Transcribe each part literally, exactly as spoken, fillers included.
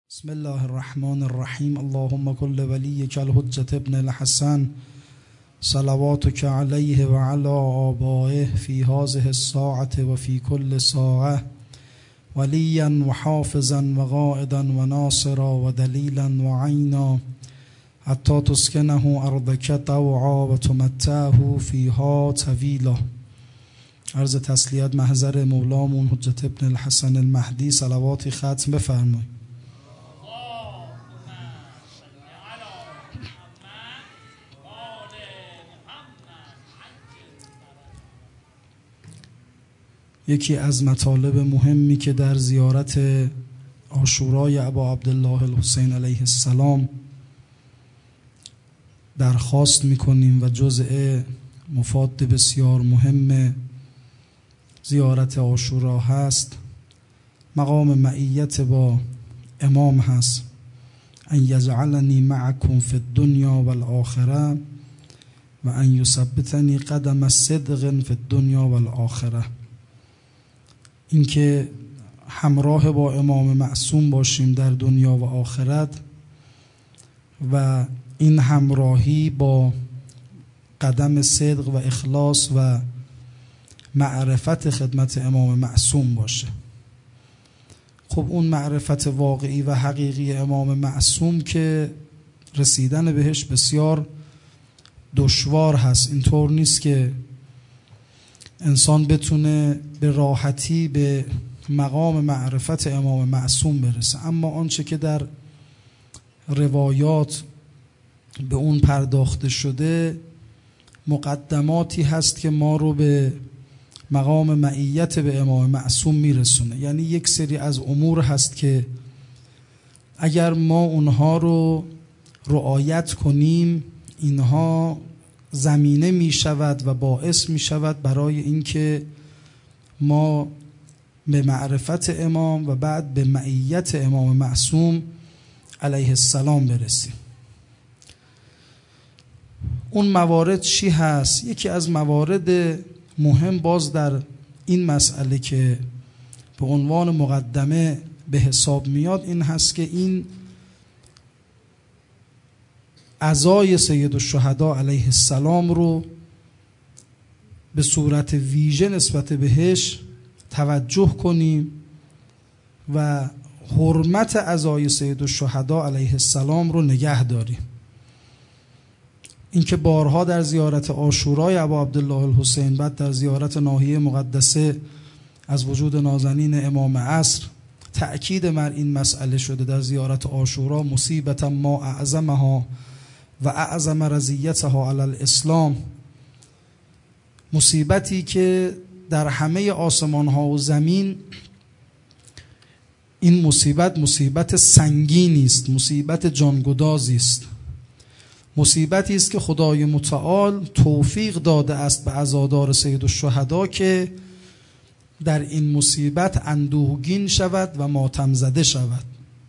بسم الله الرحمن الرحیم. اللهم كل وليك الحجة ابن الحسن صلواتك عليه وعلى آبائه في هذه الساعة وفي كل ساعة وليا وحافظا وقائدا وناصرا ودليلا وعينا حتى تسكنه أرضك طوعا وتمتعه فيها طويلا. عرض تسلیت محضر مولامون حجت ابن الحسن المهدی صلواتی ختم بفرمایید. یکی از مطالب مهمی که در زیارت عاشورای ابا عبدالله الحسین علیه السلام درخواست میکنیم و جزء مفاد بسیار مهم زیارت عاشورا هست، مقام معیت با امام هست. ان یجعلنی معکم فی الدنیا والآخره و ان یثبتنی قدم صدق فی الدنیا والآخره. اینکه همراه با امام معصوم باشیم در دنیا و آخرت و این همراهی با قدم صدق و اخلاص و معرفت خدمت امام معصوم باشه. خب اون معرفت واقعی و حقیقی امام معصوم که رسیدن بهش بسیار دشوار هست. اینطور نیست که انسان بتونه به راحتی به مقام معرفت امام معصوم برسه، اما آنچه که در روایات به اون پرداخته شده مقدماتی هست که ما رو به مقام معیت به امام معصوم میرسونه. یعنی یک سری از امور هست که اگر ما اونها رو رعایت کنیم اینها زمینه می شود و باعث می شود برای اینکه ما به معرفت امام و بعد به معیت امام معصوم علیه السلام برسیم. اون موارد چی هست؟ یکی از موارد مهم باز در این مسئله که به عنوان مقدمه به حساب میاد این هست که این عزای سید الشهدا علیه السلام رو به صورت ویژه نسبت بهش توجه کنیم و حرمت عزای سید الشهدا علیه السلام رو نگه داریم. اینکه بارها در زیارت عاشورای ابا عبدالله الحسین، بعد در زیارت ناحیه مقدسه از وجود نازنین امام عصر تأکید بر این مسئله شده. در زیارت عاشورا مصیبت ما اعظمها و اعظم رضیتها علی الاسلام، مصیبتی که در همه آسمان ها و زمین این مصیبت مصیبت سنگینی است، مصیبت جانگدازی است، مصیبتی است که خدای متعال توفیق داده است به عزادار سید الشهدا که در این مصیبت اندوهگین شود و ماتم زده شود.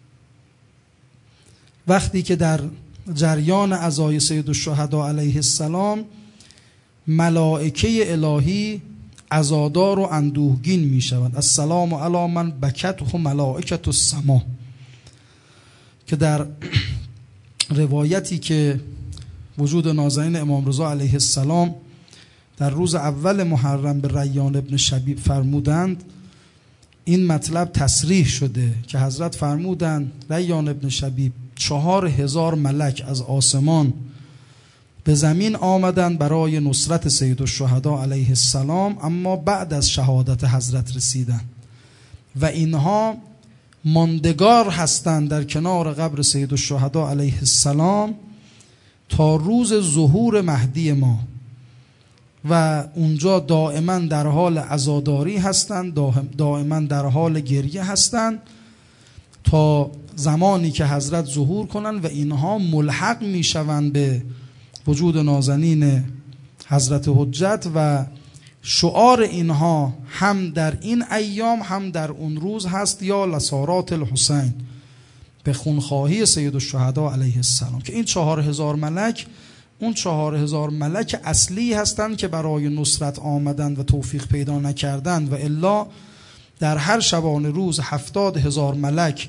وقتی که در جریان عزای سید الشهدا علیه السلام ملائکه الهی عزادار و اندوهگین می شود. السلام علی من بکته ملائکة السما، که در روایتی که وجود نازنین امام رضا علیه السلام در روز اول محرم به ریان ابن شبیب فرمودند، این مطلب تصریح شده که حضرت فرمودند ریان ابن شبیب چهار هزار ملک از آسمان به زمین آمدند برای نصرت سید الشهدا علیه السلام، اما بعد از شهادت حضرت رسیدند و اینها ماندگار هستند در کنار قبر سید الشهدا علیه السلام تا روز ظهور مهدی ما و اونجا دائما در حال عزاداری هستند، دائما در حال گریه هستند تا زمانی که حضرت ظهور کنند و اینها ملحق می شوند به وجود نازنین حضرت حجت و شعار اینها هم در این ایام هم در اون روز هست یا لسارات الحسین، به خونخواهی سید الشهدا علیه السلام، که این چهار هزار ملک اون چهار هزار ملک اصلی هستند که برای نصرت آمدند و توفیق پیدا نکردند و الا در هر شبانه روز هفتاد هزار ملک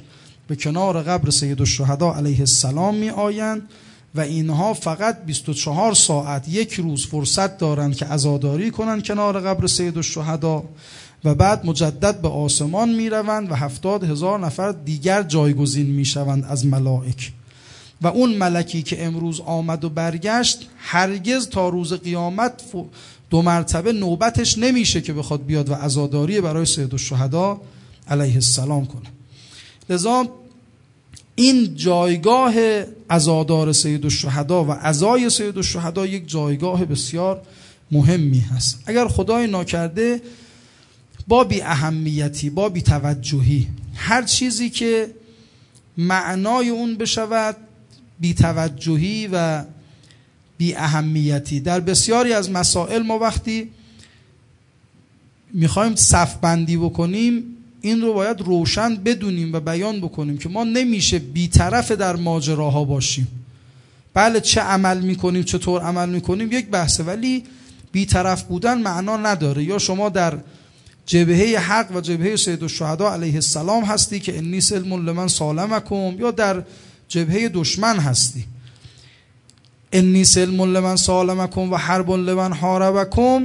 به کنار قبر سیدالشهدا علیه السلام می آیند و اینها فقط بیست و چهار ساعت یک روز فرصت دارند که عزاداری کنند کنار قبر سیدالشهدا و بعد مجدد به آسمان می روند و هفتاد هزار نفر دیگر جایگزین می شوند از ملائک. و اون ملکی که امروز آمد و برگشت هرگز تا روز قیامت دو مرتبه نوبتش نمیشه که بخواد بیاد و عزاداری برای سیدالشهدا علیه السلام کنه. لذا این جایگاه عزادار سیدالشهدا و عزای سیدالشهدا یک جایگاه بسیار مهمی هست. اگر خدای ناکرده با بی اهمیتی، با بی توجهی، هر چیزی که معنای اون بشود بی توجهی و بی اهمیتی، در بسیاری از مسائل ما وقتی میخوایم صف بندی بکنیم این رو باید روشن بدونیم و بیان بکنیم که ما نمیشه بی‌طرف در ماجراها باشیم. بله چه عمل میکنیم، چطور عمل میکنیم یک بحثه، ولی بی‌طرف بودن معنا نداره. یا شما در جبهه حق و جبهه سیدالشهدا علیه السلام هستی که انی سلم لمن سالمکم، یا در جبهه دشمن هستی. انی سلم لمن سالمکم و حرب لمن حاربکم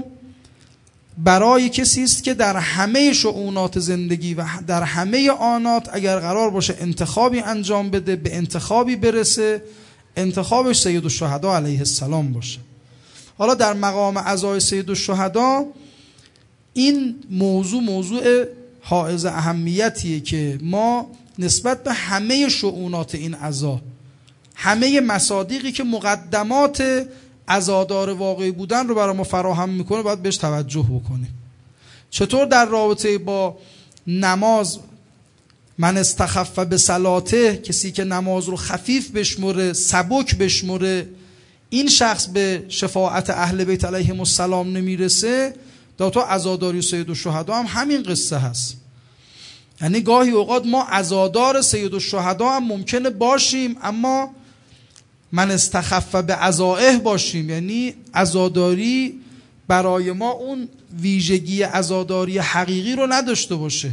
برای کسی است که در همه شؤونات زندگی و در همه آنات اگر قرار باشه انتخابی انجام بده، به انتخابی برسه، انتخابش سیدالشهدا علیه السلام باشه. حالا در مقام عزای سیدالشهدا این موضوع موضوع حائز اهمیتیه که ما نسبت به همه شؤونات این عزا، همه مصادیقی که مقدمات عزادار واقعی بودن رو برای ما فراهم میکنه باید بهش توجه بکنیم. چطور در رابطه با نماز من استخف به صلاته، کسی که نماز رو خفیف بشمره، سبک بشمره، این شخص به شفاعت اهل بیت علیهم السلام نمیرسه. در تو عزاداری سیدالشهدا هم همین قصه هست. یعنی گاهی اوقات ما عزادار سیدالشهدا هم ممکنه باشیم اما من استخف به عزائه باشیم، یعنی عزاداری برای ما اون ویژگی عزاداری حقیقی رو نداشته باشه،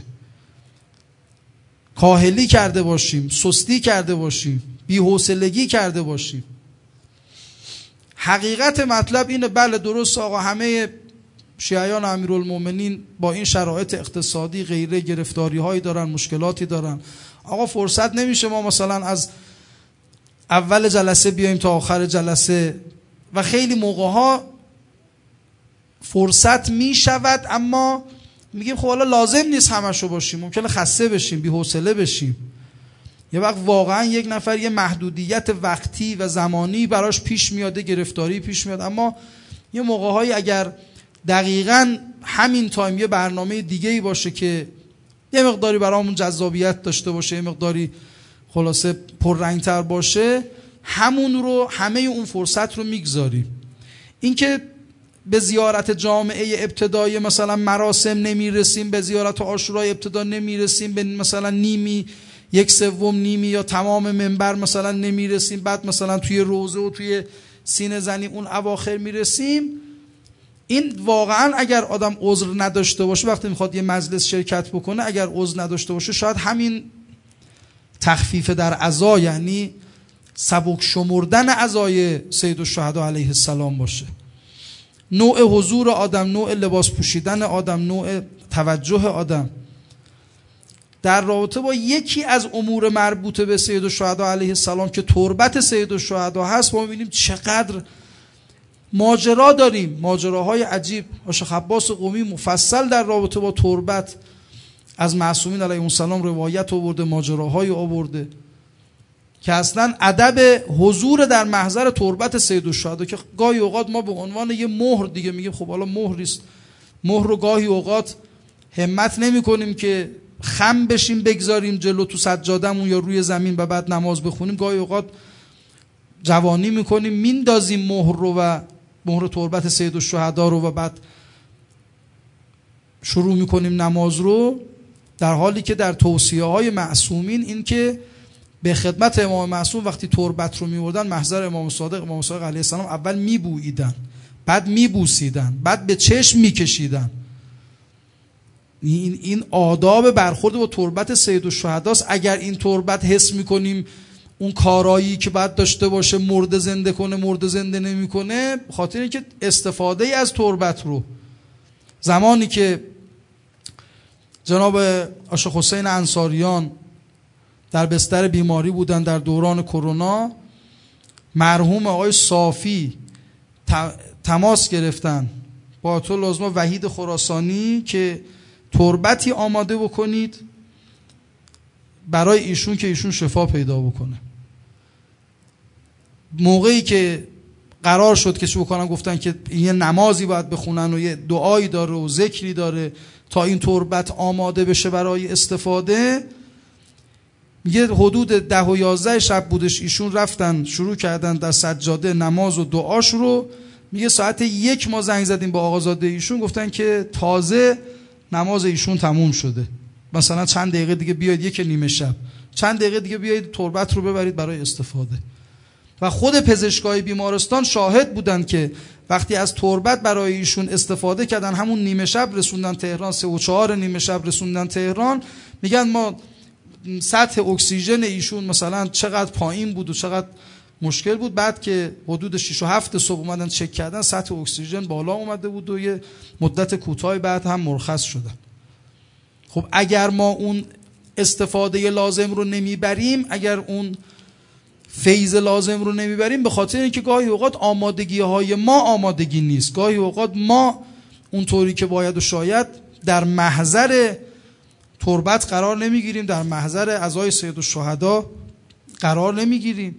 کاهلی کرده باشیم، سستی کرده باشیم، بی‌حوصلگی کرده باشیم. حقیقت مطلب اینه بله درست آقا همه شیعیان امیرالمومنین با این شرایط اقتصادی غیره گرفتاری هایی دارن، مشکلاتی دارن. آقا فرصت نمیشه ما مثلا از اول جلسه بیایم تا آخر جلسه و خیلی موقع ها فرصت میشود اما میگیم خب حالا لازم نیست همشو باشیم، ممکنه خسته بشیم، بی حوصله بشیم. یه وقت واقعا یک نفر یه محدودیت وقتی و زمانی براش پیش میاده، گرفتاری پیش میاد، اما یه موقع هایی اگر دقیقاً همین تایم یه برنامه دیگه‌ای باشه که یه مقداری برامون جذابیت داشته باشه، یه مقداری خلاصه پررنگتر باشه، همون رو همه اون فرصت رو میگذاریم. اینکه به زیارت جامعه ابتدایی مثلا مراسم نمیرسیم، به زیارت عاشورای ابتدا نمیرسیم، به مثلا نیمی یک سوم نیمی یا تمام منبر مثلا نمیرسیم، بعد مثلا توی روزه و توی سینه زنی اون اواخر میرسیم، این واقعا اگر آدم عذر نداشته باشه وقتی میخواد یه مجلس شرکت بکنه، اگر عذر نداشته باشه شاید همین تخفیف در عزا یعنی سبک شمردن عزای سیدالشهدا علیه السلام باشه. نوع حضور آدم، نوع لباس پوشیدن آدم، نوع توجه آدم در رابطه با یکی از امور مربوط به سیدالشهدا علیه السلام که تربت سیدالشهدا هست، ما می‌بینیم چقدر ماجرا داریم، ماجراهای عجیب. شیخ عباس قمی مفصل در رابطه با تربت از معصومین علیهم السلام روایت آورده، ماجراهای آورده که اصلا ادب حضور در محضر تربت سیدالشهدا که گاهی اوقات ما به عنوان یه مهر دیگه میگیم خب حالا مهریست، مهر رو گاهی اوقات همت نمی کنیم که خم بشیم بگذاریم جلو تو سجادمون یا روی زمین و بعد نماز بخونیم، گاهی اوقات جوانی میکنیم میندازیم مهر رو و مهر تربت سیدالشهدا رو و بعد شروع میکنیم نماز رو، در حالی که در توصیه های معصومین این که به خدمت امام معصوم وقتی تربت رو میوردن محضر امام صادق امام صادق علیه السلام اول میبوییدن، بعد میبوسیدن، بعد به چشم میکشیدن. این این آداب برخورد با تربت سیدالشهداست. اگر این تربت حس میکنیم اون کارایی که باید داشته باشه مرده زنده کنه مرده زنده نمیکنه، خاطر اینکه استفاده ای از تربت رو زمانی که جناب عاشق حسین انصاریان در بستر بیماری بودن در دوران کرونا، مرحوم آقای صافی تماس گرفتن با آیت الله العظما وحید خراسانی که تربتی آماده بکنید برای ایشون که ایشون شفا پیدا بکنه. موقعی که قرار شد که چی بکنن، گفتن که یه نمازی باید بخونن و یه دعایی داره و ذکری داره تا این تربت آماده بشه برای استفاده. میگه حدود ده و یازده شب بودش، ایشون رفتن شروع کردن در سجاده نماز و دعاش رو. میگه ساعت یک ما زنگ زدیم با آقازاده ایشون، گفتن که تازه نماز ایشون تموم شده، مثلا چند دقیقه دیگه بیاید، یک نیمه شب چند دقیقه دیگه بیاید تربت رو ببرید برای استفاده. و خود پزشکای بیمارستان شاهد بودن که وقتی از تربت برای ایشون استفاده کردن، همون نیمه شب رسوندن تهران، سه و چهار نیمه شب رسوندن تهران، میگن ما سطح اکسیژن ایشون مثلا چقدر پایین بود و چقدر مشکل بود. بعد که حدود شش و هفت صبح اومدن چک کردن، سطح اکسیژن بالا اومده بود و یه مدت کوتاهی بعد هم مرخص شدن. خب اگر ما اون استفاده لازم رو نمیبریم، اگر اون فیض لازم رو نمیبریم، به خاطر اینکه گاهی اوقات آمادگی های ما آمادگی نیست، گاهی اوقات ما اونطوری که باید و شاید در محضر تربت قرار نمیگیریم، در محضر عزای سیدالشهدا قرار نمیگیریم.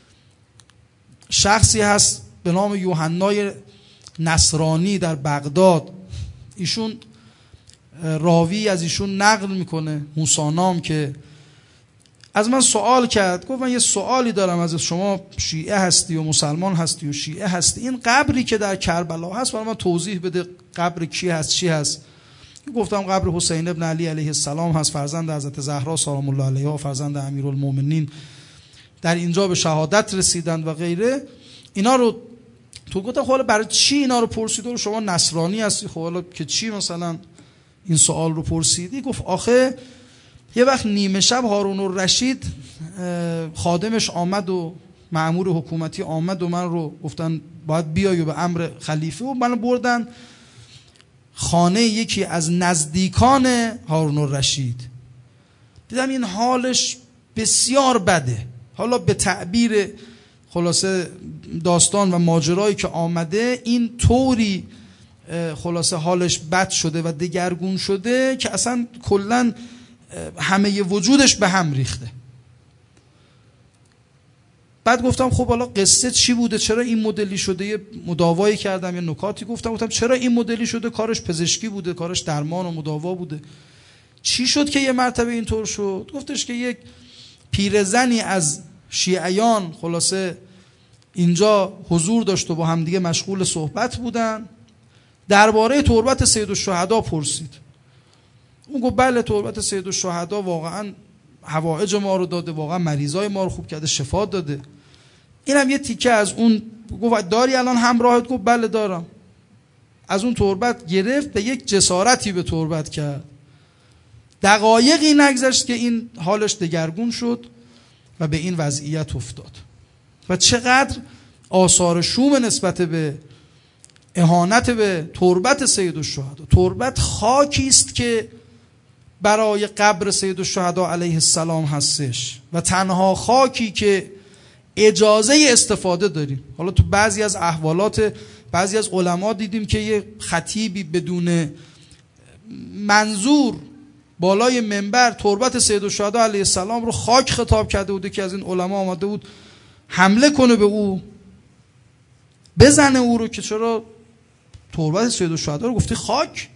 شخصی هست به نام یوحنای نصرانی در بغداد، ایشون راوی از ایشون نقل میکنه، موسی نام، که از من سوال کرد، گفت من یه سوالی دارم از شما، شیعه هستی و مسلمان هستی و شیعه هستی، این قبری که در کربلا هست برای من توضیح بده، قبر کی هست چی هست؟ گفتم قبر حسین ابن علی علیه السلام هست، فرزند حضرت زهرا سلام الله علیها، فرزند امیرالمومنین، در اینجا به شهادت رسیدند و غیره. اینا رو تو گفتم خب برای چی اینا رو پرسید؟ رو شما نصرانی هستی، خب حالا که چی مثلا این سوال رو پرسیدی؟ گفت آخه یه وقت نیمه شب هارون الرشید خادمش آمد و مأمور حکومتی آمد و من رو گفتن باید بیای و به امر خلیفه، و من بردن خانه یکی از نزدیکان هارون الرشید. دیدم این حالش بسیار بده. حالا به تعبیر خلاصه داستان و ماجرایی که آمده، این طوری خلاصه حالش بد شده و دگرگون شده که اصلا کلن همه وجودش به هم ریخته. بعد گفتم خب حالا قصه چی بوده، چرا این مدلی شده؟ یه مداوایی کردم، یه نکاتی گفتم، گفتم چرا این مدلی شده؟ کارش پزشکی بوده، کارش درمان و مداوا بوده، چی شد که یه مرتبه اینطور شد؟ گفتش که یک پیرزنی از شیعیان خلاصه اینجا حضور داشت و با هم دیگه مشغول صحبت بودن، درباره تربت سیدالشهدا پرسید. اون گفت بله تربت سیدالشهدا واقعا حوائج ما رو داده، واقعا مریضای ما رو خوب کرده، شفا داده. اینم یه تیکه از اون. گفت داری الان همراهت؟ گفت بله دارم. از اون تربت گرفت، به یک جسارتی به تربت کرد. دقایقی نگذشت که این حالش دگرگون شد و به این وضعیت افتاد. و چقدر آثار شوم نسبت به اهانت به تربت سیدالشهدا. تربت خاکی است که برای قبر سیدالشهدا علیه السلام هستش و تنها خاکی که اجازه استفاده داریم. حالا تو بعضی از احوالات بعضی از علما دیدیم که یه خطیبی بدون منظور بالای منبر تربت سیدالشهدا علیه السلام رو خاک خطاب کرده بود، که از این علما آمده بود حمله کنه به او، بزنه او رو که چرا تربت سیدالشهدا رو گفتی خاک.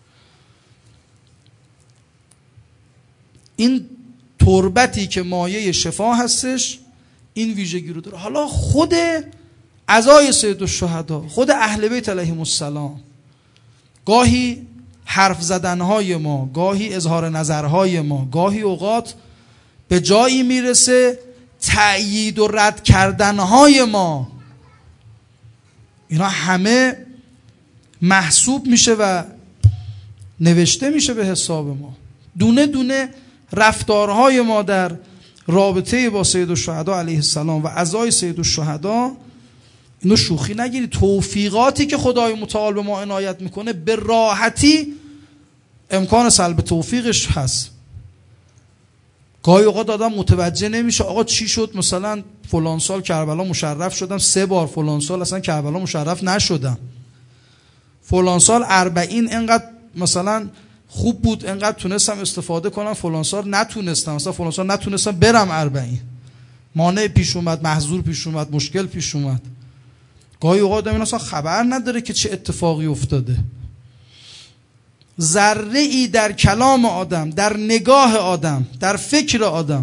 این تربتی که مایه شفا هستش این ویژگی رو داره. حالا خود عزای سیدالشهدا، خود اهل بیت علیهم السلام، گاهی حرف زدنهای ما، گاهی اظهار نظرهای ما، گاهی اوقات به جایی میرسه تأیید و رد کردنهای ما، اینا همه محسوب میشه و نوشته میشه به حساب ما. دونه دونه رفتارهای ما در رابطه با سید الشهدا علیه السلام و عزای سید الشهدا، اینو شوخی نگیری. توفیقاتی که خدای متعال به ما عنایت میکنه به راحتی امکان سلب توفیقش هست. گاهی اوقات آدم متوجه نمیشه آقا چی شد، مثلا فلان سال کربلا مشرف شدم سه بار، فلان سال اصلا کربلا مشرف نشدم، فلان سال اربعین انقدر مثلا خوب بود انقدر تونستم استفاده کنم، فلان سال نتونستم، مثلا فلان سال نتونستم برم اربعین، مانع پیش اومد، محظور پیش اومد، مشکل پیش اومد. گاهی اوقات آدم اصلا خبر نداره که چه اتفاقی افتاده. ذره ای در کلام آدم، در نگاه آدم، در فکر آدم.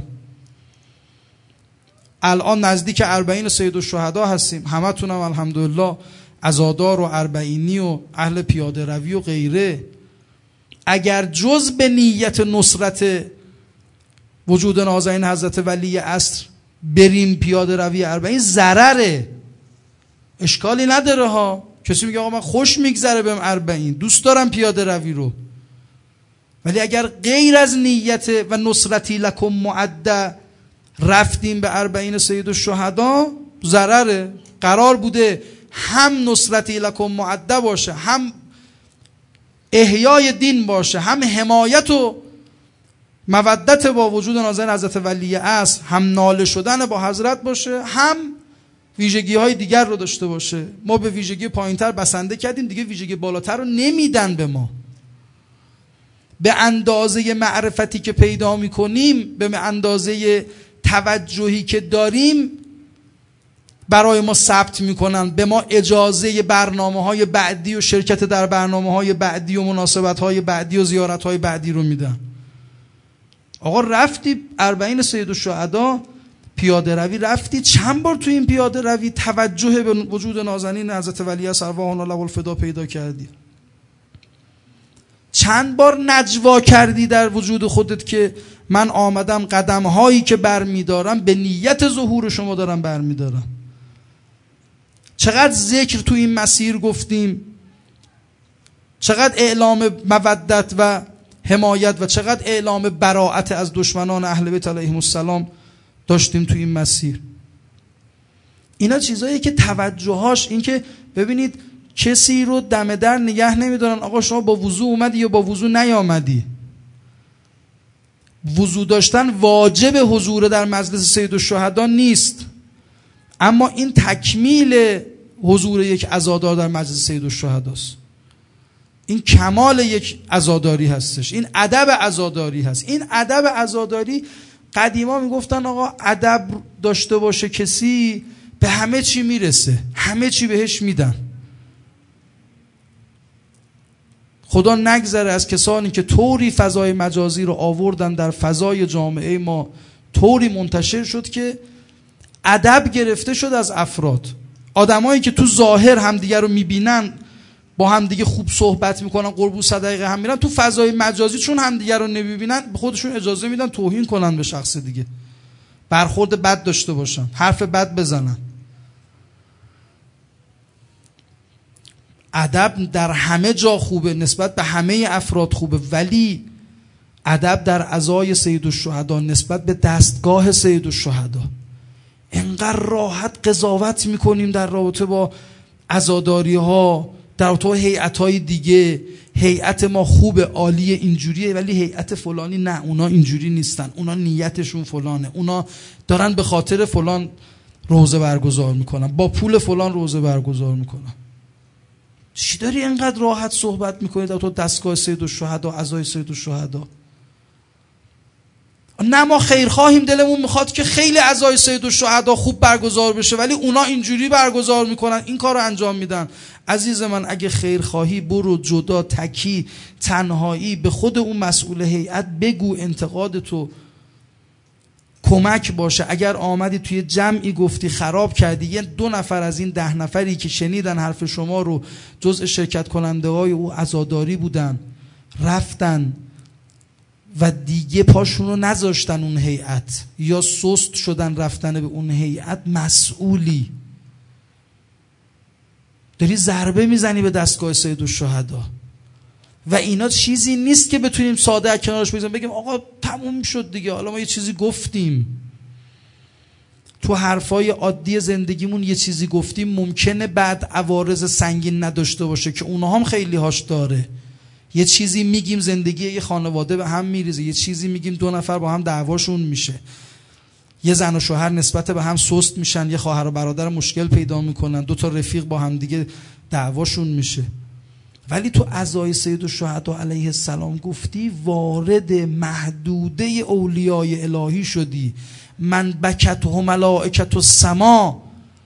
الان نزدیک اربعین سید الشهدا هستیم، همتونم الحمدلله عزادار و اربعینی و اهل پیاده روی و غیره. اگر جز به نیت نصرت وجود نازنین حضرت ولی عصر بریم پیاده روی اربعین، ضرره، اشکالی نداره ها. کسی میگه آقا من خوش میگذره بهم اربعین، دوست دارم پیاده روی رو، ولی اگر غیر از نیت و نصرتی لکم معده رفتیم به اربعین سید الشهدا، ضرره. قرار بوده هم نصرتی لکم معده باشه، هم احیای دین باشه، هم حمایت و مودت با وجود نازنین حضرت ولی عصر، هم ناله شدن با حضرت باشه، هم ویژگی های دیگر رو داشته باشه. ما به ویژگی پایینتر بسنده کردیم، دیگه ویژگی بالاتر رو نمیدن به ما. به اندازه معرفتی که پیدا میکنیم، به اندازه توجهی که داریم برای ما ثبت میکنن، به ما اجازه برنامه های بعدی و شرکت در برنامه های بعدی و مناسبت های بعدی و زیارت های بعدی رو میدن. آقا رفتی اربعین سید الشهدا پیاده روی، رفتی چند بار تو این پیاده روی توجه به وجود نازنین حضرت ولی عصر ارواحنا له الفدا پیدا کردی؟ چند بار نجوا کردی در وجود خودت که من آمدم قدم هایی که برمیدارم به نیت ظهور شما دارم برمیدارم؟ چقدر ذکر تو این مسیر گفتیم، چقدر اعلام مودت و حمایت و چقدر اعلام براءت از دشمنان اهل بیت علیهم السلام داشتیم تو این مسیر. اینا چیزایی که توجهاش این که ببینید کسی رو دم در نگه نمیدارن آقا شما با وضو اومدی یا با وضو نیامدی. وضو داشتن واجب حضور در مجلس سید الشهدا نیست، اما این تکمیل حضور یک عزادار در مجلس سید الشهداست. این کمال یک عزاداری هستش، این ادب عزاداری هست. این ادب عزاداری قدیما میگفتن آقا ادب داشته باشه کسی به همه چی میرسه، همه چی بهش میدن. خدا نگذره از کسانی که طوری فضای مجازی رو آوردن در فضای جامعه ما، طوری منتشر شد که ادب گرفته شد از افراد. آدمایی که تو ظاهر همدیگه رو میبینن، با همدیگه خوب صحبت میکنن، قربون صدقه هم میرن، تو فضای مجازی چون همدیگه رو نمیبینن به خودشون اجازه میدن توهین کنن به شخص دیگه، برخورد بد داشته باشن، حرف بد بزنن. ادب در همه جا خوبه، نسبت به همه افراد خوبه، ولی ادب در عزای سید الشهدا نسبت به دستگاه سید الشهدا. انقدر راحت قضاوت میکنیم در رابطه با عزاداری ها، در رابطه با هیئت های دیگه. هیئت ما خوبه، عالیه، اینجوریه، ولی هیئت فلانی نه، اونا اینجوری نیستن، اونا نیتشون فلانه، اونا دارن به خاطر فلان روزه برگزار میکنن، با پول فلان روزه برگزار میکنن. چی داری انقدر راحت صحبت میکنی در تو دستگاه سید الشهدا، عزای سید الشهدا؟ نه ما خیرخواهیم، دلمون میخواد که خیلی عزای سید الشهدا خوب برگزار بشه، ولی اونا اینجوری برگزار میکنن، این کار رو انجام میدن. عزیز من اگه خیرخواهی برو جدا، تکی، تنهایی به خود اون مسئول هیئت بگو انتقاد تو کمک باشه. اگر آمدی توی جمعی گفتی خراب کردی، یه دو نفر از این ده نفری که شنیدن حرف شما رو جزء شرکت کننده های او عزاداری بودن، رفتن و دیگه پاشون رو نذاشتن اون هیئت، یا سست شدن رفتن به اون هیئت، مسئولی داری ضربه میزنی به دستگاه سید الشهدا. و اینا چیزی نیست که بتونیم ساده از کنارش بگذاریم بگیم آقا تموم شد دیگه، حالا ما یه چیزی گفتیم. تو حرفای عادی زندگیمون یه چیزی گفتیم ممکنه بعد عوارض سنگین نداشته باشه که اونها هم خیلی هاش داره. یه چیزی میگیم زندگی یه خانواده به هم میریزه، یه چیزی میگیم دو نفر با هم دعواشون میشه، یه زن و شوهر نسبت به هم سست میشن، یه خواهر و برادر مشکل پیدا میکنن، دو تا رفیق با هم دیگه دعواشون میشه. ولی تو عزای سید الشهدا علیه السلام گفتی وارد محدوده اولیای الهی شدی. من بکته ملائکة السما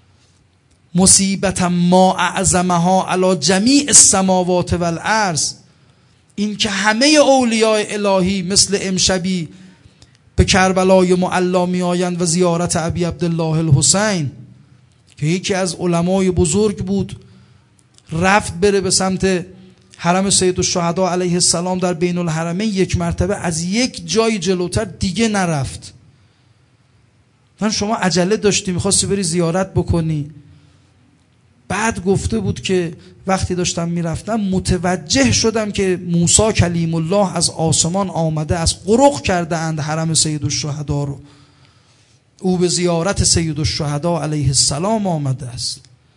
مصیبت ما اعظمها علی جمیع السماوات والارض. این که همه اولیای الهی مثل امشبی به کربلای معلا می آیند و زیارت ابی عبدالله الحسین که یکی از علمای بزرگ بود، رفت بره به سمت حرم سید الشهدا علیه السلام در بین الحرمین، یک مرتبه از یک جای جلوتر دیگه نرفت. من شما عجله داشتی میخواستی بری زیارت بکنی. بعد گفته بود که وقتی داشتم میرفتم متوجه شدم که موسی کلیم الله از آسمان آمده، از قرق کرده اند حرم سید الشهدا رو. او به زیارت سید الشهدا علیه السلام آمده است.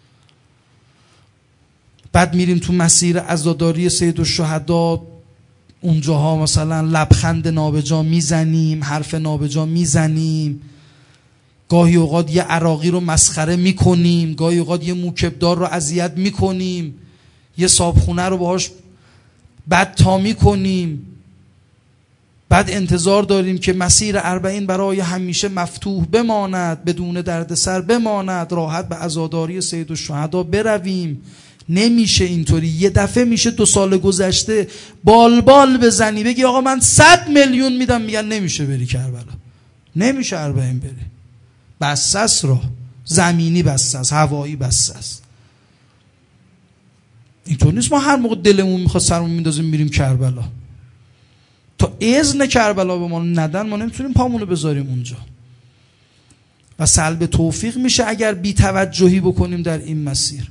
بعد میریم تو مسیر عزاداری سید الشهدا، اونجاها مثلا لبخند نابجا میزنیم، حرف نابجا میزنیم، گاهی اوقات یه عراقی رو مسخره میکنیم، گاهی اوقات یه موکبدار رو اذیت میکنیم، یه صابخونه رو باهاش بدتا میکنیم. بعد انتظار داریم که مسیر اربعین برای همیشه مفتوح بماند، بدون دردسر بماند، راحت به عزاداری سید الشهدا برویم. نمیشه اینطوری. یه دفعه میشه دو سال گذشته بال بال بزنی بگی آقا من صد میلیون میدم، میگن نمیشه بری کربلا، نمیشه اربعین بری. بسس را زمینی بسس، هوایی بسس. اینطور نیست ما هر موقع دلمون میخواد سرمون میندازیم میریم کربلا. تا اذن کربلا به ما ندن ما نمیتونیم پامونو بذاریم اونجا. و سلب توفیق میشه اگر بی‌توجهی بکنیم در این مسیر.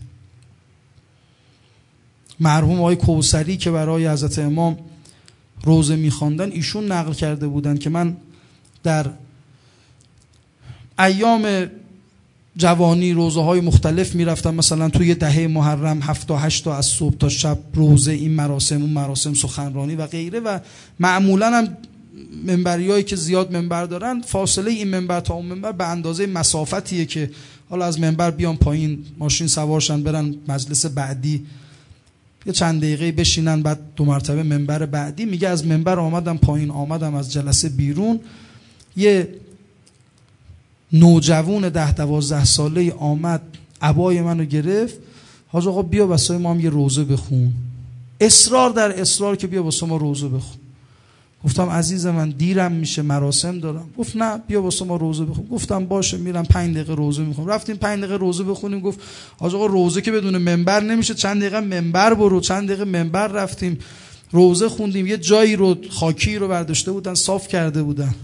مرحوم آقای کوثری که برای حضرت امام روزه میخواندن، ایشون نقل کرده بودن که من در ایام جوانی روزه های مختلف میرفتم، مثلا توی دهه محرم هفت تا هشت تا از صبح تا شب روزه، این مراسم اون مراسم، سخنرانی و غیره. و معمولا هم منبریایی که زیاد منبر دارن، فاصله این منبر تا اون منبر به اندازه مسافتیه که حالا از منبر بیان پایین، ماشین سوارشن برن مجلس بعدی، یه چند دقیقه بشینن، بعد دو مرتبه منبر بعدی. میگه از منبر آمدم پایین، آمدم از جلسه بیرون، یه نوجوان ده دوازده ساله آمد عبای منو گرفت، حاج آقا بیا واسه ما هم یه روزه بخون. اصرار در اصرار که بیا واسه ما روزه بخون. گفتم عزیز من دیرم میشه، مراسم دارم. گفت نه بیا واسه ما روزه بخون. گفتم باشه میرم پنج دقیقه روزه میخونم. رفتیم پنج دقیقه روزه بخونیم. گفت حاج آقا روزه که بدون منبر نمیشه، چند دقیقه منبر برو. چند دقیقه منبر رفتیم روزه خوندیم. یه جایی رو خاکی رو برداشته بودن، صاف کرده بودن،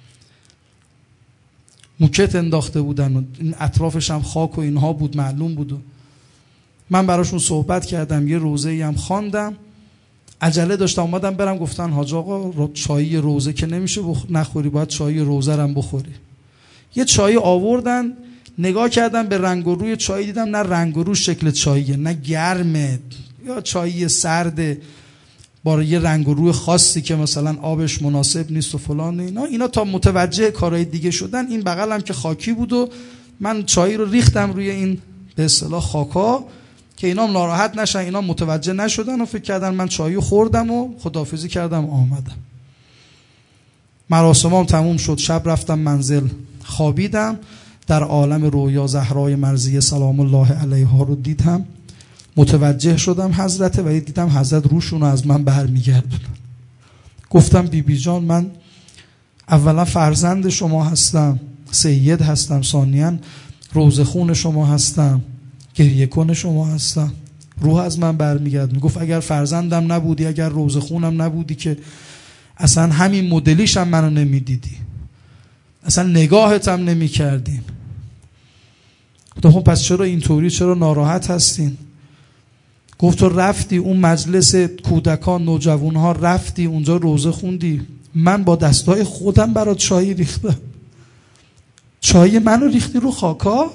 موکت انداخته بودن و این اطرافش هم خاک و اینها بود، معلوم بود. و من براشون صحبت کردم، یه روزه‌ای هم خواندم. عجله داشتم اومدم برم، گفتن حاج آقا چای روزه که نمیشه بخ... نخوری، باید چای روزه رو هم بخوری. یه چای آوردن، نگاه کردم به رنگ و روی چای، دیدم نه رنگ و رو شکل چاییه، نه گرمه یا چایی سرده با یه رنگ و روی خاصی که مثلا آبش مناسب نیست و فلان. اینا اینا تا متوجه کارهای دیگه شدن. این بغلم که خاکی بود و من چای رو ریختم روی این به اصطلاح خاکا که اینا هم ناراحت نشن. اینا متوجه نشدن و فکر کردن من چای خوردم و خداحافظی کردم آمدم. مراسمام تموم شد، شب رفتم منزل خوابیدم. در عالم رویا زهرای مرضیه سلام الله علیها رو دیدم، متوجه شدم حضرته، ولی دیدم حضرت روشون رو از من برمیگردونن. گفتم بی بی جان من اولا فرزند شما هستم، سید هستم، ثانیاً روزه خون شما هستم، گریه کن شما هستم، روح از من برمیگردونه. گفت اگر فرزندم نبودی، اگر روزه خونم نبودی که اصلا همین مدلیش هم منو نمیدیدی، اصلا نگاهت هم نمی کردیم. گفتم خب پس چرا اینطوری، چرا ناراحت هستین؟ گفت تو رفتی اون مجلس کودکان نوجوانها، رفتی اونجا روزه خوندی، من با دستای خودم برات چای ریختم، چای منو ریختی رو خاکا.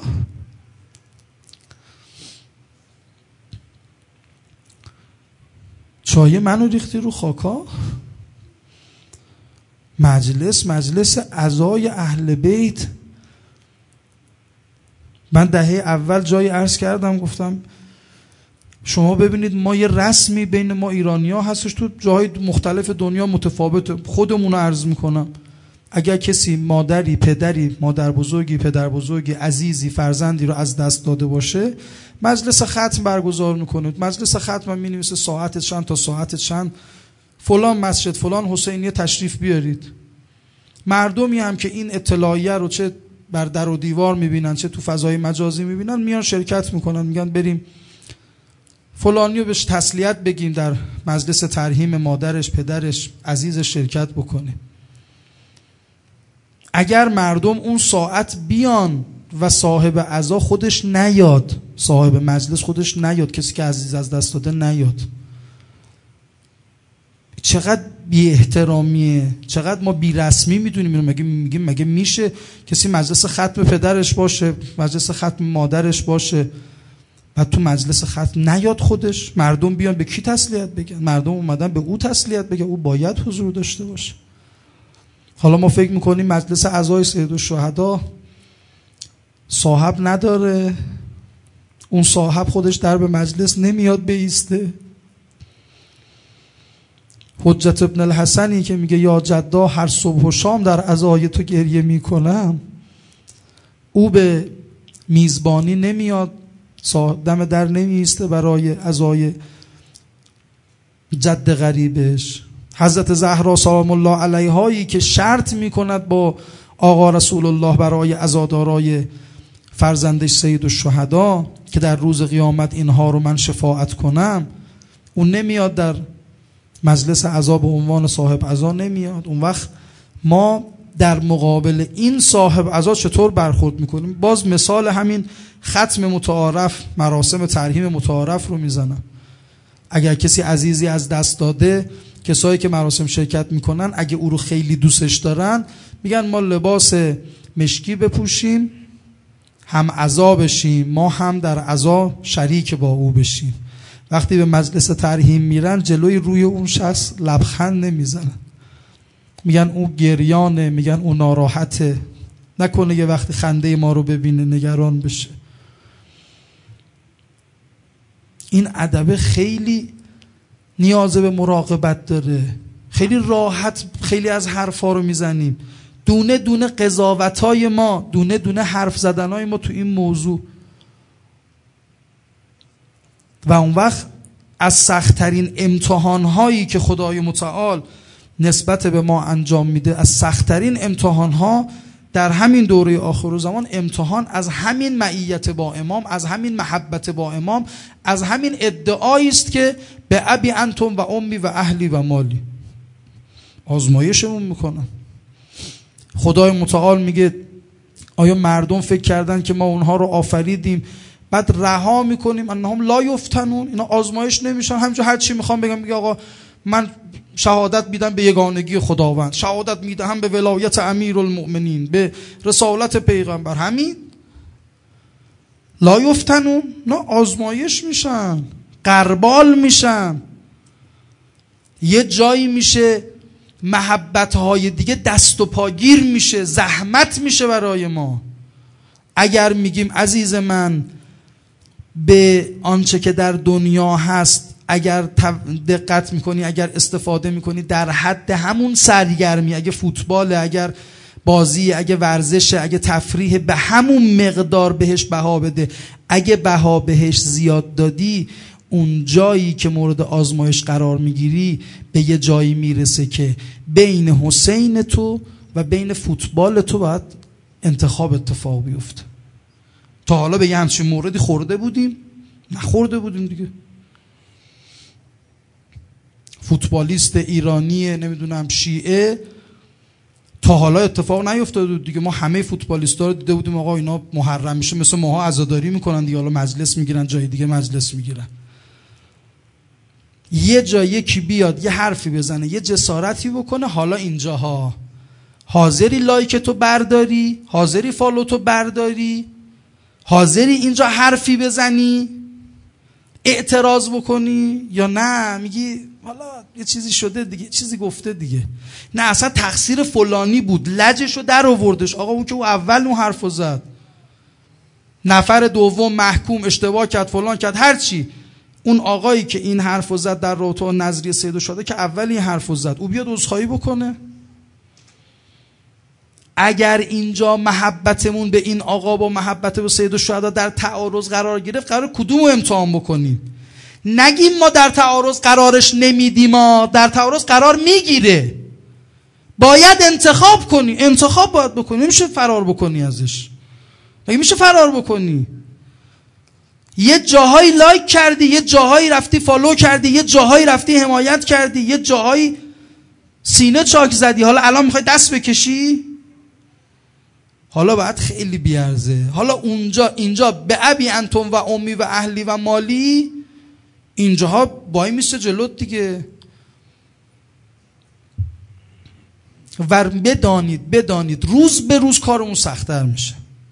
چای منو ریختی رو خاکا. مجلس مجلس عزای اهل بیت. من دهه اول جای عرض کردم، گفتم شما ببینید ما یه رسمی بین ما ایرانی ها هستش، تو جاهای مختلف دنیا متفاوته، خودمون رو عرض میکنم. اگر کسی مادری، پدری، مادر بزرگی، پدر بزرگی، عزیزی، فرزندی رو از دست داده باشه، مجلس ختم برگزار میکنه. مجلس ختم هم مینویسه ساعت چند تا ساعت چند فلان مسجد فلان حسینیه تشریف بیارید. مردمی هم که این اطلاعیه رو چه بر در و دیوار میبینن چه تو فضای مجازی میبینن، میان شرکت میکنن، میگن بریم فلانیو بهش تسلیت بگیم در مجلس ترحیم مادرش، پدرش، عزیزش شرکت بکنه. اگر مردم اون ساعت بیان و صاحب عزا خودش نیاد، صاحب مجلس خودش نیاد، کسی که عزیز از دست داده نیاد، چقدر بی احترامیه، چقدر ما بی رسمی میدونیم. مگه میگیم مگه میشه کسی مجلس ختم پدرش باشه، مجلس ختم مادرش باشه، بعد تو مجلس ختم نیاد خودش؟ مردم بیان به کی تسلیت بگن؟ مردم اومدن به او تسلیت بگن، او باید حضور داشته باشه. حالا ما فکر میکنیم مجلس عزای سیدالشهدا صاحب نداره، اون صاحب خودش در به مجلس نمیاد بیسته. حجت ابن الحسنی که میگه یا جدا هر صبح و شام در عزای تو گریه میکنم، او به میزبانی نمیاد، دم در نمیسته برای عزای جد غریبش. حضرت زهرا سلام الله علیهایی که شرط میکند با آقا رسول الله برای عزادارای فرزندش سیدالشهدا که در روز قیامت اینها رو من شفاعت کنم، اون نمیاد در مجلس عزا به عنوان صاحب عزا نمیاد. اون وقت ما در مقابل این صاحب عزا چطور برخورد میکنیم؟ باز مثال همین ختم متعارف، مراسم ترحیم متعارف رو میزنم. اگر کسی عزیزی از دست داده، کسایی که مراسم شرکت میکنن اگه او رو خیلی دوستش دارن، میگن ما لباس مشکی بپوشیم، هم عزا بشیم، ما هم در عزا شریک با او بشیم. وقتی به مجلس ترحیم میرن جلوی روی اون شخص لبخند نمیزنن، میگن او گریانه، میگن او ناراحته، نکنه یه وقتی خنده ما رو ببینه نگران بشه. این ادب خیلی نیاز به مراقبت داره. خیلی راحت خیلی از حرفا رو میزنیم، دونه دونه قضاوتای ما، دونه دونه حرف زدنای ما تو این موضوع، و اون وقت از سخت‌ترین امتحان‌هایی که خدای متعال نسبت به ما انجام میده، از سخت‌ترین امتحان‌ها در همین دوره آخرالزمان، امتحان از همین معیت با امام، از همین محبت با امام، از همین ادعایی است که به ابی انتم و امی و اهلی و مالی. آزمایشمون میکنن. خدای متعال میگه آیا مردم فکر کردن که ما اونها رو آفریدیم بعد رها میکنیم؟ انهم لا یفتنون، اینا آزمایش نمیشن، همینجا هر چی میخوام بگم میگه آقا من شهادت میدم به یگانگی خداوند، شهادت میدم به ولایت امیرالمؤمنین، به رسالت پیغمبر، همین. لا یفتنون، نه آزمایش میشن، قربال میشن. یه جایی میشه محبتهای دیگه دست و پاگیر میشه، زحمت میشه برای ما. اگر میگیم عزیز من به آنچه که در دنیا هست اگر دقت میکنی، اگر استفاده میکنی در حد همون سرگرمی، اگه فوتباله، اگر بازی، اگه ورزشه، اگه تفریح، به همون مقدار بهش بها بده. اگه بها بهش زیاد دادی، اون جایی که مورد آزمایش قرار میگیری به یه جایی میرسه که بین حسین تو و بین فوتبال تو باید انتخاب اتفاق بیفته. تا حالا به یه همچین موردی خورده بودیم؟ نخورده بودیم دیگه. فوتبالیست ایرانی نمیدونم شیعه تا حالا اتفاق نیفتاده بود دیگه. ما همه فوتبالیستا رو دیده بودیم آقا اینا محرم میشه، مثل ماها عزاداری میکنن دیگه، حالا مجلس میگیرن، جای دیگه مجلس میگیرن. یه جا یکی بیاد یه حرفی بزنه، یه جسارتی بکنه، حالا اینجاها حاضری لایک تو برداری، حاضری فالو تو برداری، حاضری اینجا حرفی بزنی، اعتراض بکنی، یا نه میگی حالا یه چیزی شده دیگه، یه چیزی گفته دیگه، نه اصلا تقصیر فلانی بود، لجشو در آوردش، آقا اون که او اول اون حرفو زد، نفر دوم محکوم اشتباه کرد فلان کرد هرچی، اون آقایی که این حرفو زد در رابطه با نظریه سید الشهدا که اول این حرفو زد، او بیاد عذرخواهی بکنه. اگر اینجا محبتمون به این آقا با محبت به سید الشهدا در تعارض قرار گرفت، قرار کدوم امتحان بکنیم؟ نگیم ما در تعارض قرارش نمیدیم، ما در تعارض قرار میگیره، باید انتخاب کنی، انتخاب باید بکنی، نمیشه فرار بکنی ازش، مگه میشه فرار بکنی؟ یه جاهایی لایک کردی، یه جاهایی رفتی فالو کردی، یه جاهایی رفتی حمایت کردی، یه جاهایی سینه چاک زدی، حالا الان میخوای دست بکشی؟ حالا باید خیلی بیارزه. حالا اونجا اینجا به ابی انتم و امی و اهلی و مالی، اینجاها بای میسته جلوت دیگه. و بدانید بدانید روز به روز کارمون سخت‌تر میشه.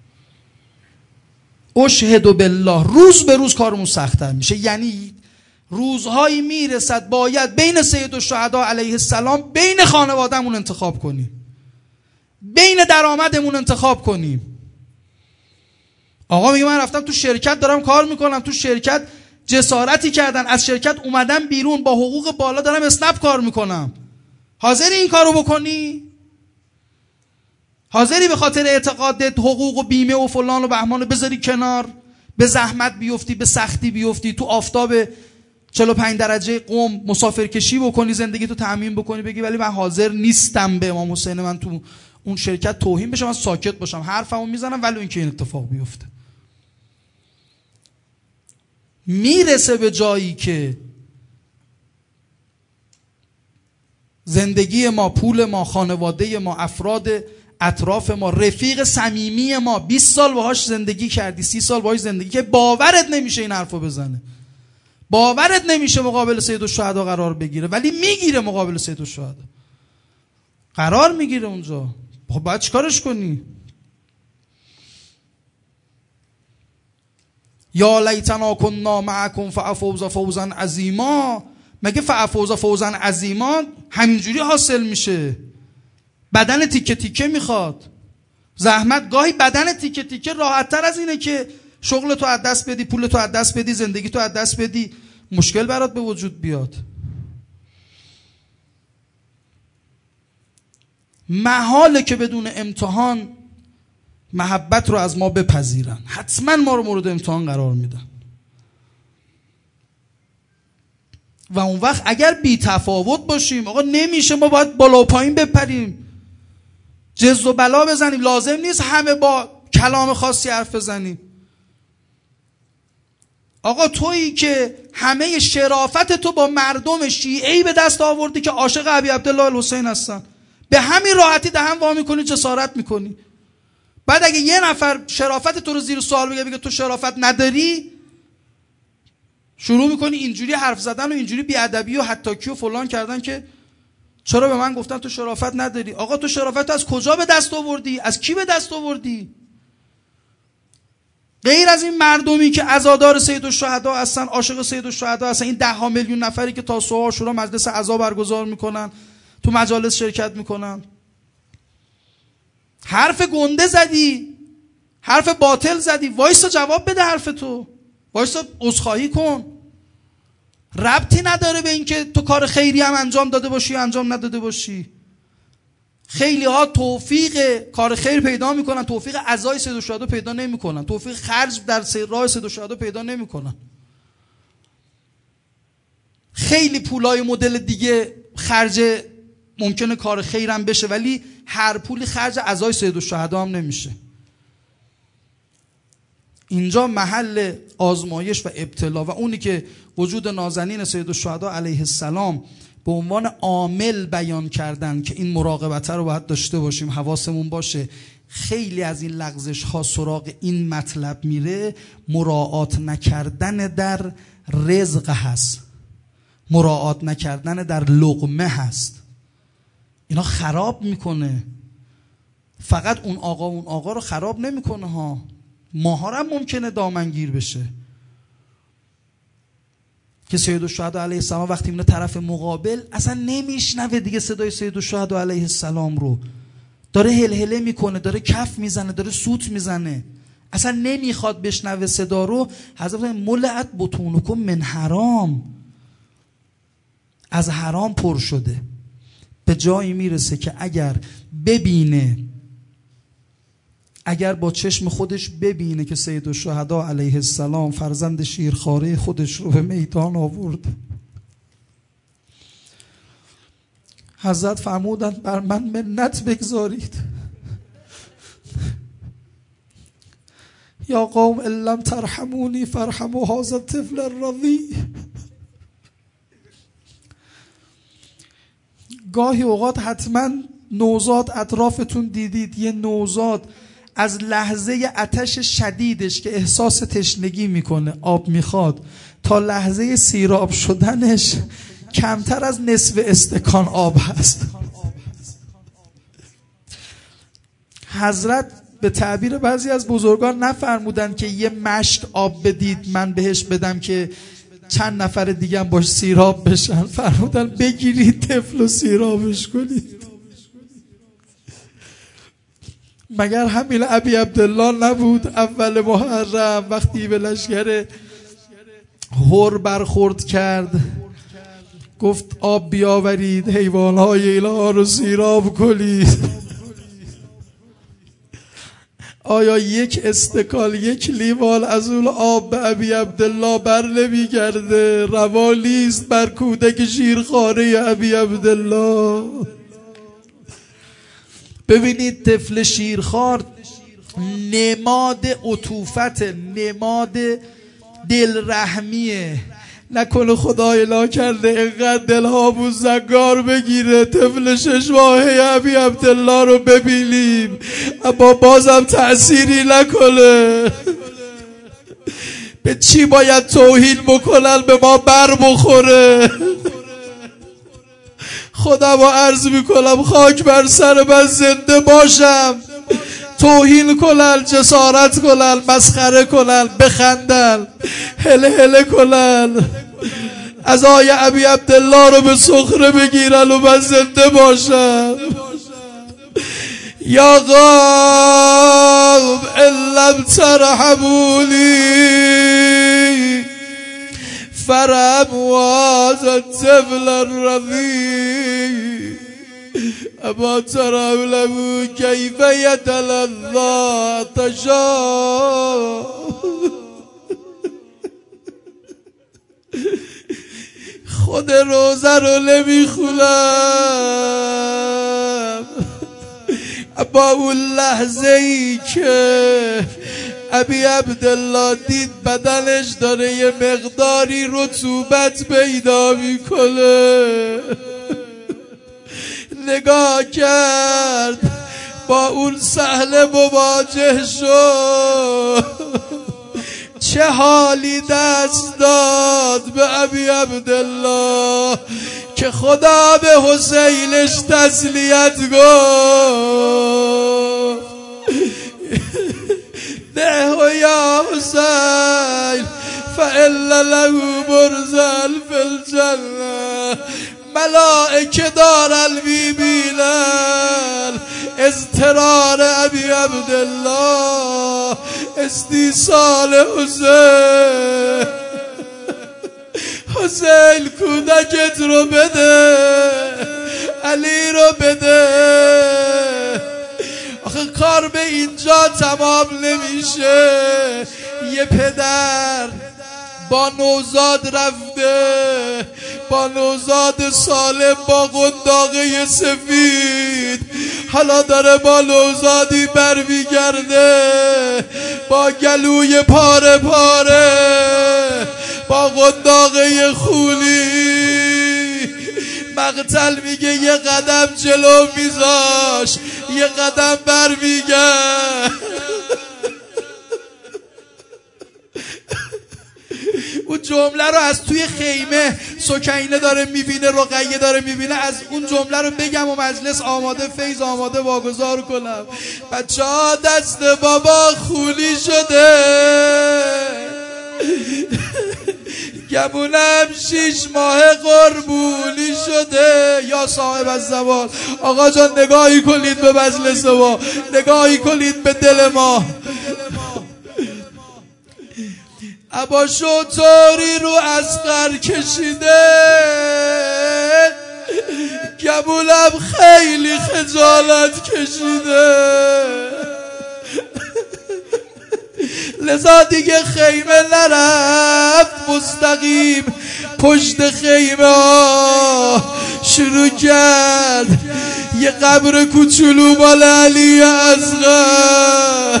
اشهد بالله، روز به روز کارمون سخت‌تر میشه. یعنی روزهایی میرسد باید بین سید الشهدا علیه السلام بین خانوادهمون انتخاب کنیم، بین درآمدمون انتخاب کنیم. آقا میگه من رفتم تو شرکت دارم کار میکنم، تو شرکت جسارتی کردن، از شرکت اومدم بیرون با حقوق بالا دارم اسنپ کار میکنم، حاضری این کارو بکنی؟ حاضری به خاطر اعتقادت حقوق و بیمه و فلان و بهمان رو بذاری کنار، به زحمت بیفتی، به سختی بیفتی، تو آفتاب چهل و پنج درجه قم مسافر کشی بکنی، زندگی تو تأمین بکنی، بگی ولی من حاضر نیستم به امام حسین من تو اون شرکت توهین بشه، من ساکت باشم، حرفمو میزنم ولی اینکه این اتفاق بیفته. میرسه به جایی که زندگی ما، پول ما، خانواده ما، افراد اطراف ما، رفیق صمیمی ما، بیست سال باهاش زندگی کردی، سی سال باهاش زندگی که باورت نمیشه این حرفو بزنه، باورت نمیشه مقابل سید الشهدا قرار بگیره، ولی میگیره مقابل سید الشهدا قرار میگیره اونجا. خب باید چیکارش کنی؟ یا لیتنا کنا معکم فافوز فوزا عظیما. مگه فافوز فوزا عظیما همینجوری حاصل میشه؟ بدن تیکه تیکه میخواد، زحمت. گاهی بدن تیکه تیکه راحت تر از اینه که شغل تو از دست بدی، پول تو از دست بدی، زندگی تو از دست بدی، مشکل برات به وجود بیاد. محاله که بدون امتحان محبت رو از ما بپذیرن، حتما ما رو مورد امتحان قرار میدن. و اون وقت اگر بی تفاوت باشیم، آقا نمیشه، ما باید بالا و پایین بپریم، جز و بلا بزنیم، لازم نیست همه با کلام خاصی حرف بزنیم. آقا تویی که همه شرافت تو با مردم شیعه‌ای به دست آوردی که عاشق ابی عبدالله الحسین هستن، به همین راحتی دهن وا میکنی، جسارت میکنی. بعد اگه یه نفر شرافت تو رو زیر سوال بگه، بگه تو شرافت نداری، شروع میکنی اینجوری حرف زدن و اینجوری بیادبی و حتاکی و فلان کردن که چرا به من گفتن تو شرافت نداری؟ آقا تو شرافت از کجا به دست آوردی؟ از کی به دست آوردی؟ غیر از این مردمی که عزادار سید الشهدا هستن، عاشق سید الشهدا هستن، این ده ها میلیون نفری که تا صبح عاشورا مجلس عزا برگزار میکنن، تو مجالس شرکت میکنن. حرف گنده زدی، حرف باطل زدی، وایسا جواب بده حرف تو، وایسا عذرخواهی کن. ربطی نداره به این که تو کار خیری هم انجام داده باشی یا انجام نداده باشی. خیلی ها توفیق کار خیر پیدا میکنن، توفیق عزای سید الشهدا پیدا نمیکنن، توفیق خرج در راه سید الشهدا پیدا نمیکنن. خیلی پولای مدل دیگه خرج ممکنه کار خیرم بشه، ولی هر پولی خرج عزای سید الشهدا هم نمیشه. اینجا محل آزمایش و ابتلا و اونی که وجود نازنین سید الشهدا علیه السلام به عنوان عامل بیان کردن که این مراقبت رو باید داشته باشیم، حواسمون باشه. خیلی از این لغزش ها سراغ این مطلب میره، مراعات نکردن در رزق هست. مراعات نکردن در لقمه هست. اینا خراب میکنه. فقط اون آقا اون آقا رو خراب نمیکنه ها، ماها هم ممکنه دامنگیر بشه. که سیدالشهدا علیه السلام وقتی میره طرف مقابل اصلا نمیشنوه دیگه صدای سیدالشهدا علیه السلام رو، داره هلهله میکنه، داره کف میزنه، داره سوت میزنه، اصلا نمیخواد بشنوه صدا رو. حضرت ملعت بطونکم من حرام، از حرام پر شده. به جایی میرسه که اگر ببینه، اگر با چشم خودش ببینه که سیدالشهدا علیه السلام فرزند شیرخواره خودش رو به میدان آورد، حضرت فرمودند بر من منت بگذارید. یا قوم ان لم ترحمونی فارحموا هذا الطفل الرضیع. گاهی اوقات حتما نوزاد اطرافتون دیدید، یه نوزاد از لحظه آتش شدیدش که احساس تشنگی میکنه، آب میخواد، تا لحظه سیراب شدنش کمتر از نصف استکان آب هست. حضرت به تعبیر بعضی از بزرگان نفرمودن که یه مشت آب بدید من بهش بدم که چند نفر دیگه هم باش سیراب بشن، فرمودن بگیرید طفل و سیرابش کنید. مگر همین ابی عبدالله نبود اول محرم وقتی به لشکر هر برخورد کرد گفت آب بیاورید، حیوانهای الها رو سیراب کنید. آیا یک استکال، یک لیوان از اون آب به ابی عبدالله بر نمیگرده؟ روالیست بر کودک شیرخواره ابی عبدالله. ببینید طفل شیرخوار نماد عطوفت، نماد دلرحمیه. نکنه خدای لا کرده اینقدر دلها بوزنگار بگیره طفل شش ماهه ابی عبدالله رو ببینیم اما بازم تأثیری نکنه. به چی باید توهین بکنن به ما بر بخوره؟ خودم رو عرض میکنم خاک بر سر من زنده باشم، توهین کنن، جسارت کنن، مسخره کنن، بخندن، هله هله کنن، عزای ابی عبدالله رو به سخره بگیرن و من زنده باشم. یا قوم ان لم ترحمونی فارحموا هذا الطفل الرضیع اما ترون کیف یتلظی تشاء. خود روزه رو نمیخونم اما اون لحظه ای که ابی عبدالله دید بدنش داره یه مقداری رطوبت پیدا میکنه، نگاه کرد با اون صحنه مواجه شد، چه حالی دست داد به ابی عبدالله که خدا به حسینش تسلیت گفت نه یا حسین فإن له برزا فی الجنه. ملائکه دارن میبینن اضطرار ابی عبدالله، استیصال حسین. حسین کودکت رو بده، علی رو بده. آخه کار به اینجا تمام نمیشه. یه پدر با نوزاد رفته، با نوزاد سالم با قنداقه سفید، حالا داره با نوزادی بر میگرده با گلوی پاره پاره، با قنداقه خونی. مقتل میگه یه قدم جلو میذاش، یه قدم بر میگرد. اون جمله رو از توی خیمه سکینه داره میبینه، رقیه داره میبینه، از اون جمله رو بگم و مجلس آماده، فیض آماده، واگذار کنم. بچه ها دست بابا خولی شده، گمونم شیش ماه قربونی شده. یا صاحب الزوال، آقا جان نگاهی کنید به مجلس ما، نگاهی کنید به دل ما. ابا شطوری رو اصغر کشیده، گمونم خیلی خجالت کشیده، لذا دیگه خیمه نرفت، مستقیم پشت خیمه ها شروع کرد یه قبر کوچولو مال علی اصغر.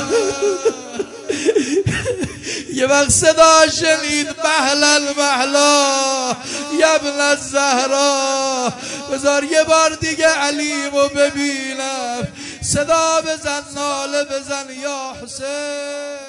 یه وقت صدا شنید محلل محلا یبن الزهرا، بذار یه بار دیگه علیمو ببینم، صدا بزن ناله بزن یا حسین.